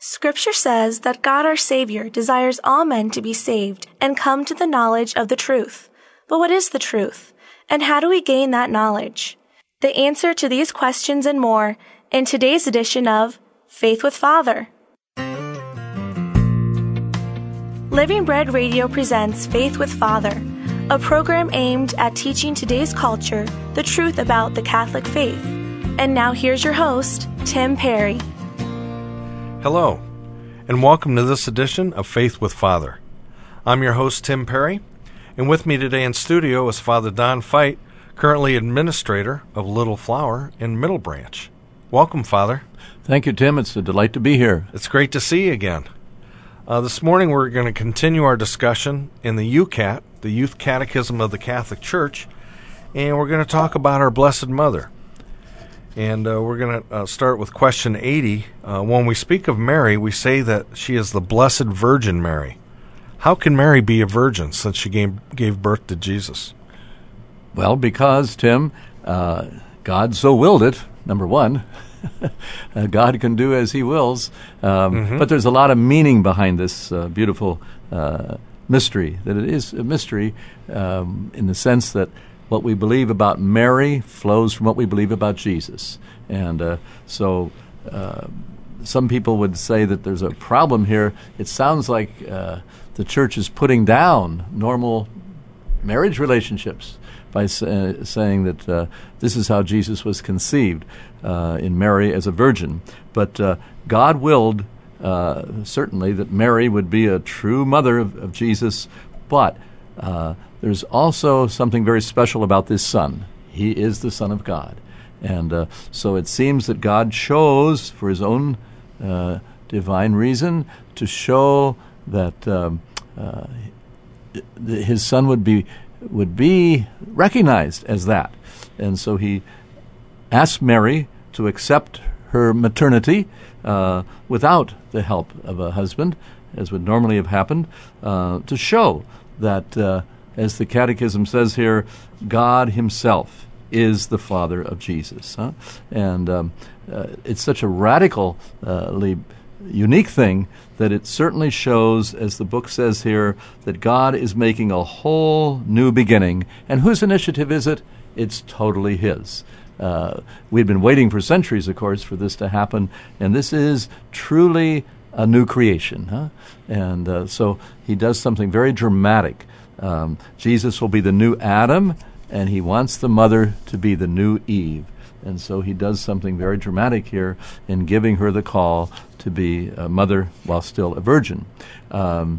Scripture says that God our Savior desires all men to be saved and come to the knowledge of the truth. But what is the truth? And how do we gain that knowledge? The answer to these questions and more in today's edition of Faith with Father. Living Bread Radio presents Faith with Father, a program aimed at teaching today's culture the truth about the Catholic faith. And now here's your host, Tim Perry. Hello, and welcome to this edition of Faith with Father. I'm your host, Tim Perry, and with me today in studio is Father Don Fite, currently administrator of Little Flower in Middle Branch. Welcome, Father. Thank you, Tim. It's a delight to be here. It's great to see you again. This morning we're going to continue our discussion in the YOUCAT, the Youth Catechism of the Catholic Church, and we're going to talk about our Blessed Mother. And we're going to start with question 80. When we speak of Mary, we say that she is the Blessed Virgin Mary. How can Mary be a virgin since she gave birth to Jesus? Well, because, Tim, God so willed it, number one. God can do as he wills. But there's a lot of meaning behind this beautiful mystery, that it is a mystery in the sense that what we believe about Mary flows from what we believe about Jesus. And so some people would say that there's a problem here. It sounds like the Church is putting down normal marriage relationships by saying that this is how Jesus was conceived in Mary as a virgin. But God willed certainly that Mary would be a true mother of Jesus, but there's also something very special about this Son. He is the Son of God. And so it seems that God chose, for his own divine reason, to show that his Son would be recognized as that. And so he asked Mary to accept her maternity without the help of a husband, as would normally have happened, to show that, as the Catechism says here, God himself is the Father of Jesus. And it's such a radically unique thing that it certainly shows, as the book says here, that God is making a whole new beginning. And whose initiative is it? It's totally his. We'd been waiting for centuries, of course, for this to happen, and this is truly a new creation. And so he does something very dramatic. Jesus will be the new Adam, and he wants the mother to be the new Eve. And so he does something very dramatic here in giving her the call to be a mother while still a virgin. How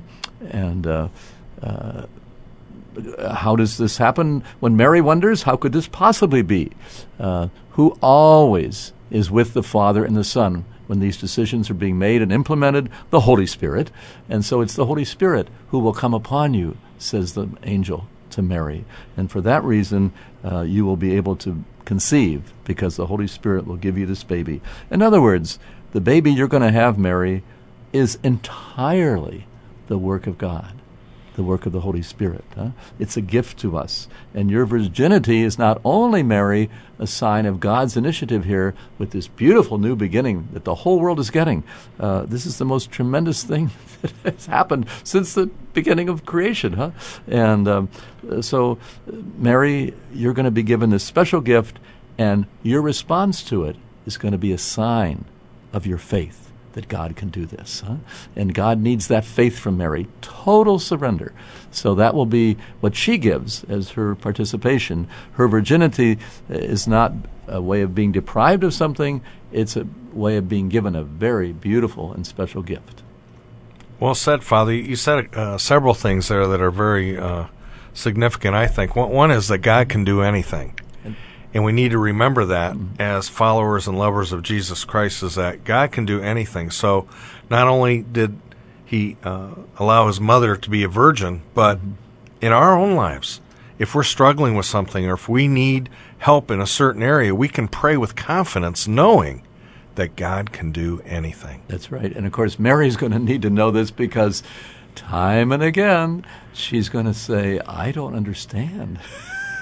does this happen? When Mary wonders, how could this possibly be? Who always is with the Father and the Son when these decisions are being made and implemented? The Holy Spirit. And so it's the Holy Spirit who will come upon you, says the angel to Mary. And for that reason, you will be able to conceive, because the Holy Spirit will give you this baby. In other words, the baby you're going to have, Mary, is entirely the work of God, the work of the Holy Spirit. It's a gift to us. And your virginity is not only, Mary, a sign of God's initiative here with this beautiful new beginning that the whole world is getting. This is the most tremendous thing that has happened since the beginning of creation. And so, Mary, you're going to be given this special gift, and your response to it is going to be a sign of your faith that God can do this. And God needs that faith from Mary, total surrender. So that will be what she gives as her participation. Her virginity is not a way of being deprived of something, it's a way of being given a very beautiful and special gift. Well said, Father. You said several things there that are very significant, I think. One is that God can do anything. And we need to remember that as followers and lovers of Jesus Christ, is that God can do anything. So not only did he allow his mother to be a virgin, but in our own lives, if we're struggling with something or if we need help in a certain area, we can pray with confidence knowing that God can do anything. That's right. And of course, Mary's going to need to know this, because time and again, she's going to say, I don't understand.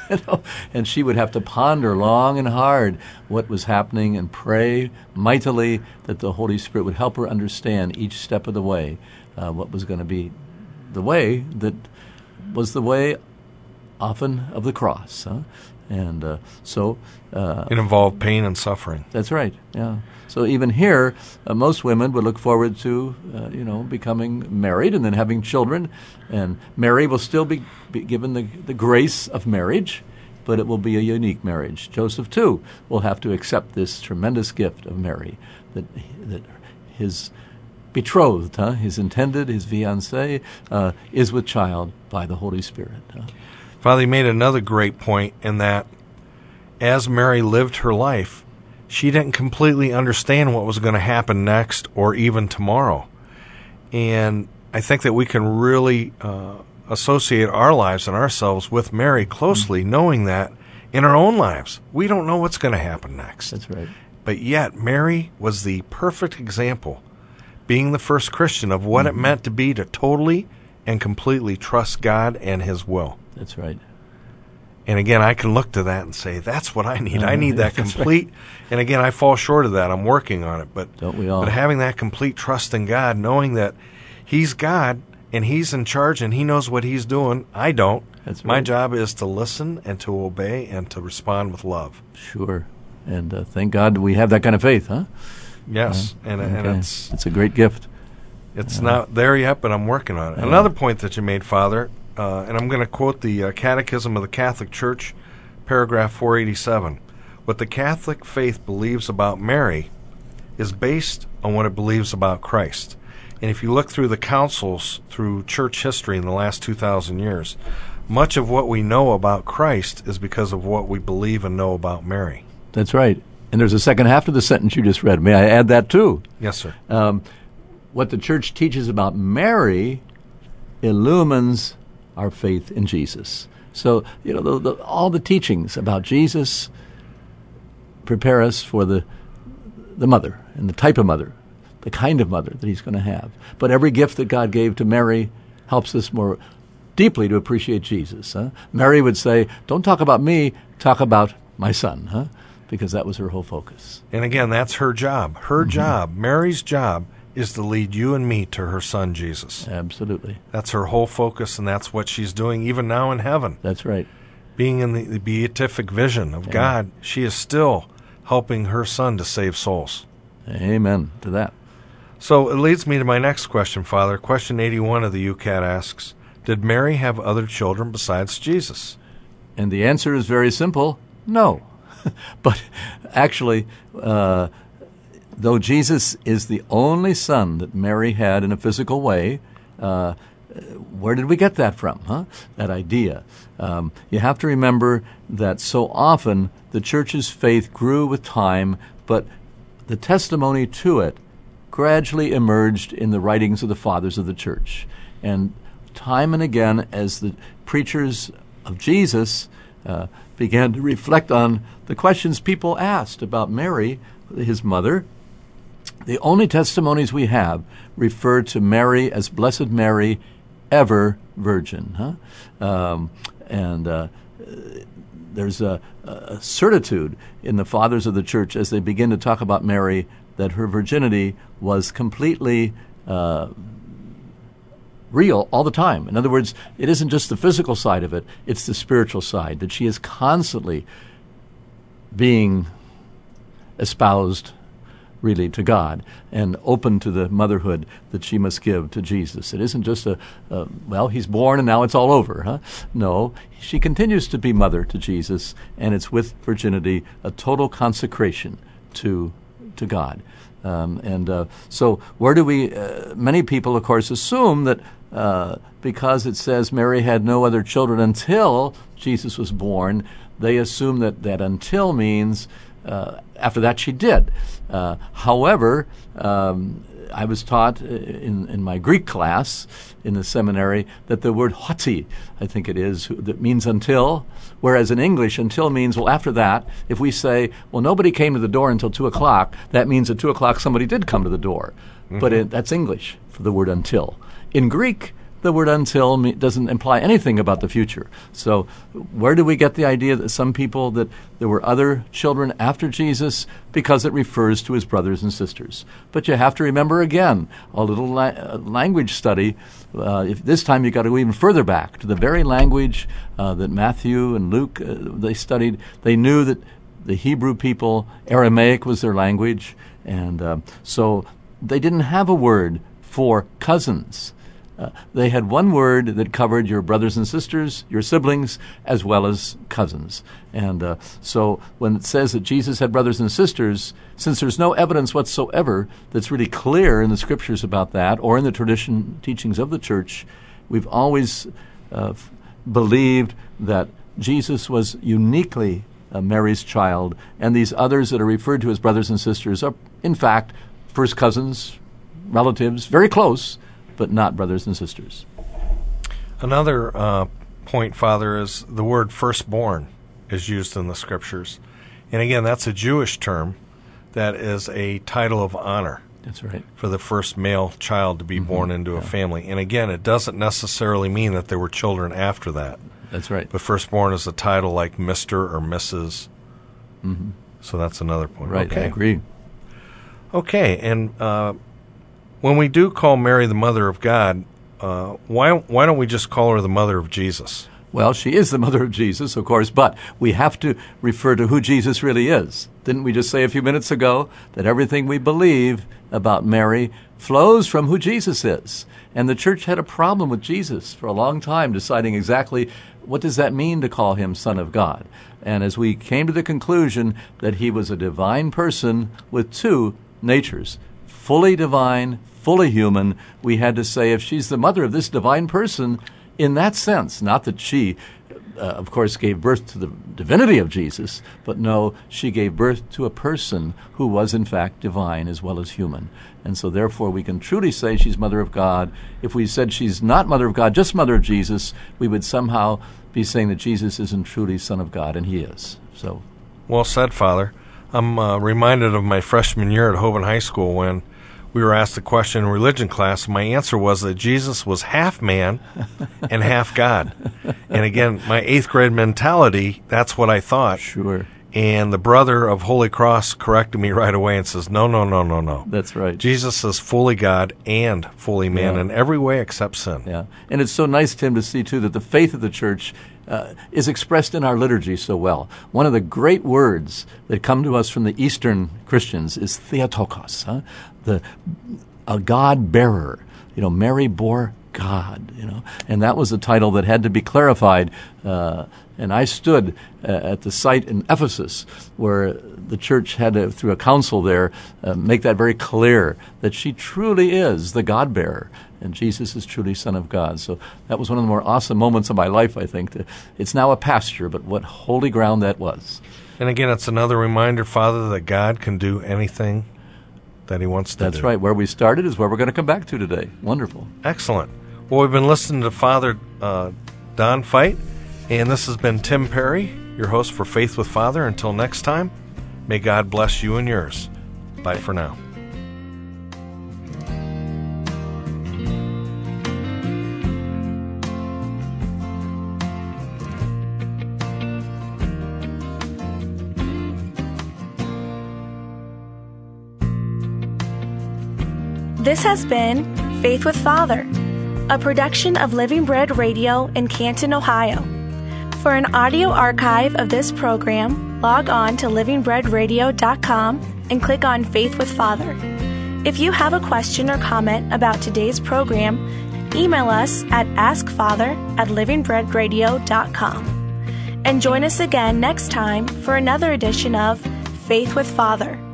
And she would have to ponder long and hard what was happening and pray mightily that the Holy Spirit would help her understand each step of the way what was going to be the way that was the way often of the cross. And so it involved pain and suffering. That's right, yeah. So even here, most women would look forward to, becoming married and then having children. And Mary will still be given the grace of marriage, but it will be a unique marriage. Joseph, too, will have to accept this tremendous gift of Mary, that his betrothed, his intended, his fiancée, is with child by the Holy Spirit. Father, you made another great point in that as Mary lived her life, she didn't completely understand what was going to happen next or even tomorrow. And I think that we can really associate our lives and ourselves with Mary closely, knowing that in our own lives, we don't know what's going to happen next. That's right. But yet, Mary was the perfect example, being the first Christian, of what it meant to be to totally and completely trust God and His will. That's right. And again, I can look to that and say, that's what I need. I need that complete. Right. And again, I fall short of that. I'm working on it. But don't we all? But having that complete trust in God, knowing that He's God and He's in charge and He knows what He's doing, I don't. That's right. My job is to listen and to obey and to respond with love. Sure. And thank God we have that kind of faith, huh? Yes. And it's a great gift. It's not there yet, but I'm working on it. Another point that you made, Father, and I'm going to quote the Catechism of the Catholic Church, paragraph 487. What the Catholic faith believes about Mary is based on what it believes about Christ. And if you look through the councils, through church history in the last 2,000 years, much of what we know about Christ is because of what we believe and know about Mary. That's right. And there's a second half to the sentence you just read. May I add that too? Yes, sir. What the church teaches about Mary illumines our faith in Jesus. So, all the teachings about Jesus prepare us for the mother and the type of mother, the kind of mother that He's going to have. But every gift that God gave to Mary helps us more deeply to appreciate Jesus. Mary would say, don't talk about me, talk about my son, because that was her whole focus. And again, that's her job. Her job, Mary's job, is to lead you and me to her son, Jesus. Absolutely. That's her whole focus, and that's what she's doing even now in heaven. That's right. Being in the beatific vision of God, she is still helping her son to save souls. Amen to that. So it leads me to my next question, Father. Question 81 of the UCAT asks, did Mary have other children besides Jesus? And the answer is very simple, no. But actually, though Jesus is the only son that Mary had in a physical way, where did we get that from, that idea? You have to remember that so often the church's faith grew with time, but the testimony to it gradually emerged in the writings of the fathers of the church. And time and again, as the preachers of Jesus began to reflect on the questions people asked about Mary, His mother, the only testimonies we have refer to Mary as Blessed Mary, ever virgin. There's a certitude in the fathers of the church as they begin to talk about Mary that her virginity was completely real all the time. In other words, it isn't just the physical side of it, it's the spiritual side, that she is constantly being espoused really to God and open to the motherhood that she must give to Jesus. It isn't just He's born and now it's all over. No, she continues to be mother to Jesus, and it's with virginity a total consecration to God. So where do we, many people, of course, assume that because it says Mary had no other children until Jesus was born, they assume that until means after that she did. However, I was taught in my Greek class in the seminary that the word hoti, I think it is, that means until, whereas in English, until means, well, after that, if we say, well, nobody came to the door until 2 o'clock, that means at 2 o'clock somebody did come to the door. Mm-hmm. But that's English for the word until. In Greek, the word until doesn't imply anything about the future. So where do we get the idea that some people, that there were other children after Jesus? Because it refers to his brothers and sisters. But you have to remember again, a little language study. If this time you got to go even further back to the very language that Matthew and Luke, they studied. They knew that the Hebrew people, Aramaic was their language, and so they didn't have a word for cousins. They had one word that covered your brothers and sisters, your siblings, as well as cousins. And so when it says that Jesus had brothers and sisters, since there's no evidence whatsoever that's really clear in the Scriptures about that, or in the teachings of the church, we've always believed that Jesus was uniquely Mary's child, and these others that are referred to as brothers and sisters are, in fact, first cousins, relatives, very close, but not brothers and sisters. Another point, Father, is the word firstborn is used in the Scriptures. And again, that's a Jewish term that is a title of honor. That's right. For the first male child to be born into a family. And again, it doesn't necessarily mean that there were children after that. That's right. But firstborn is a title like Mr. or Mrs. Mm-hmm. So that's another point. Right, okay. I agree. Okay, and when we do call Mary the Mother of God, why don't we just call her the Mother of Jesus? Well, she is the mother of Jesus, of course, but we have to refer to who Jesus really is. Didn't we just say a few minutes ago that everything we believe about Mary flows from who Jesus is? And the church had a problem with Jesus for a long time, deciding exactly what does that mean to call him Son of God. And as we came to the conclusion that he was a divine person with two natures, fully divine, fully human, we had to say if she's the mother of this divine person, in that sense, not that she, of course, gave birth to the divinity of Jesus, but no, she gave birth to a person who was, in fact, divine as well as human. And so, therefore, we can truly say she's Mother of God. If we said she's not Mother of God, just Mother of Jesus, we would somehow be saying that Jesus isn't truly Son of God, and he is. So, well said, Father. I'm reminded of my freshman year at Hovind High School when we were asked a question in religion class. My answer was that Jesus was half man and half God. And again, my 8th grade mentality, that's what I thought. Sure. And the brother of Holy Cross corrected me right away and says, no. That's right. Jesus is fully God and fully man in every way except sin. Yeah. And it's so nice, Tim, to see, too, that the faith of the church is expressed in our liturgy so well. One of the great words that come to us from the Eastern Christians is Theotokos, a God-bearer. Mary bore God, and that was a title that had to be clarified. And I stood at the site in Ephesus where the church had to, through a council there, make that very clear that she truly is the God-bearer and Jesus is truly Son of God. So that was one of the more awesome moments of my life, I think. It's now a pasture, but what holy ground that was. And again, it's another reminder, Father, that God can do anything that he wants to do. That's right. Where we started is where we're going to come back to today. Wonderful. Excellent. Well, we've been listening to Father Don Fite, and this has been Tim Perry, your host for Faith with Father. Until next time, may God bless you and yours. Bye for now. This has been Faith with Father, a production of Living Bread Radio in Canton, Ohio. For an audio archive of this program, log on to livingbreadradio.com and click on Faith with Father. If you have a question or comment about today's program, email us at askfather@livingbreadradio.com. And join us again next time for another edition of Faith with Father.